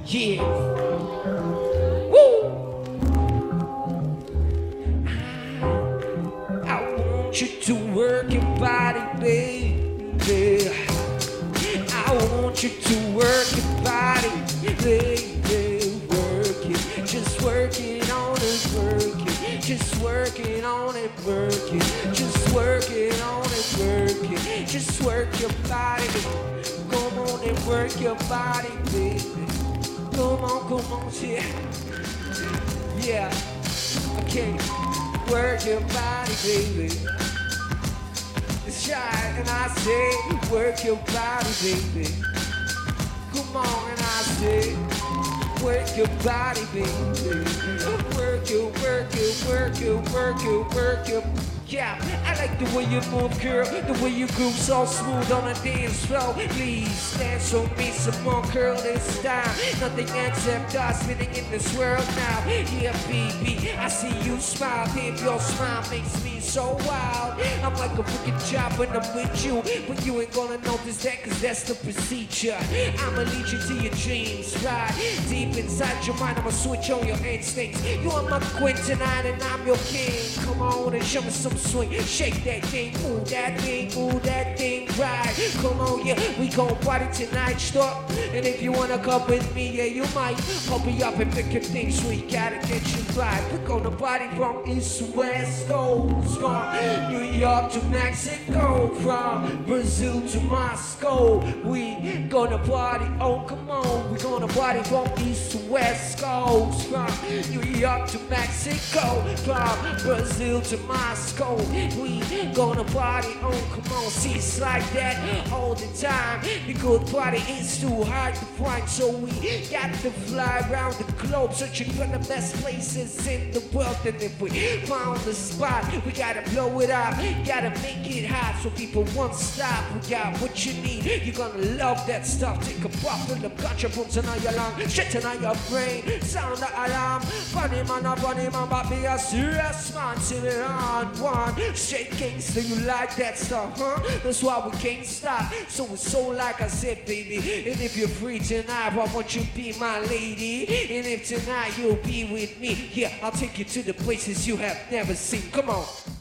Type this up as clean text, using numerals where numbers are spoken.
Yeah. Woo! I want you to work your body, baby. I want you to work your body, baby. Work it, just working on it, work it, just working on it, work it, just working on it, work it, just work your body. Come on and work your body, baby. Come on, yeah. Yeah, okay. Work your body, baby. It's shy, and I say, work your body, baby. Come on, and I say, work your body, baby. Work it. Yeah, I like the way you move, girl. The way you groove so smooth on the dance floor. Please dance on me some more, girl, this time. Nothing except us spinning in this world now. Yeah, baby, I see you smile. Babe, your smile makes me so wild. I'm like a freaking job when I'm with you. But you ain't gonna notice that, cause that's the procedure. I'ma lead you to your dreams, right? Deep inside your mind, I'ma switch on your instincts. You are my queen tonight and I'm your king. Come on and show me some swing. Shake that thing, move that thing, right? Come on, yeah, we gon' party tonight, stop. And if you wanna come with me, yeah, you might. Hurry up and pick your things, we gotta get you right. We're gonna party from east to west coast, from New York to Mexico, from Brazil to Moscow. We gonna party, oh come on, we gonna party from east to west coast, from New York to Mexico, from Brazil to Moscow. We gonna party, oh come on, see it's like that all the time. The good party is too hard to find, so we got to fly around the globe, searching for the best places in the world. And if we found the spot, we gotta blow it up, gotta make it hot so people won't stop. We got what you need, you're gonna love that stuff. Take a puff of the gotcha booms and all your lung, shit in your brain, sound the alarm. Funny man, but be a serious man, till it on one. Straight gangster, you like that stuff, huh? That's why we can't stop. So it's so like I said, baby. And if you're free tonight, I want you to be my lady. And if tonight you'll be with me, yeah, I'll take you to the places you have never seen. Come on.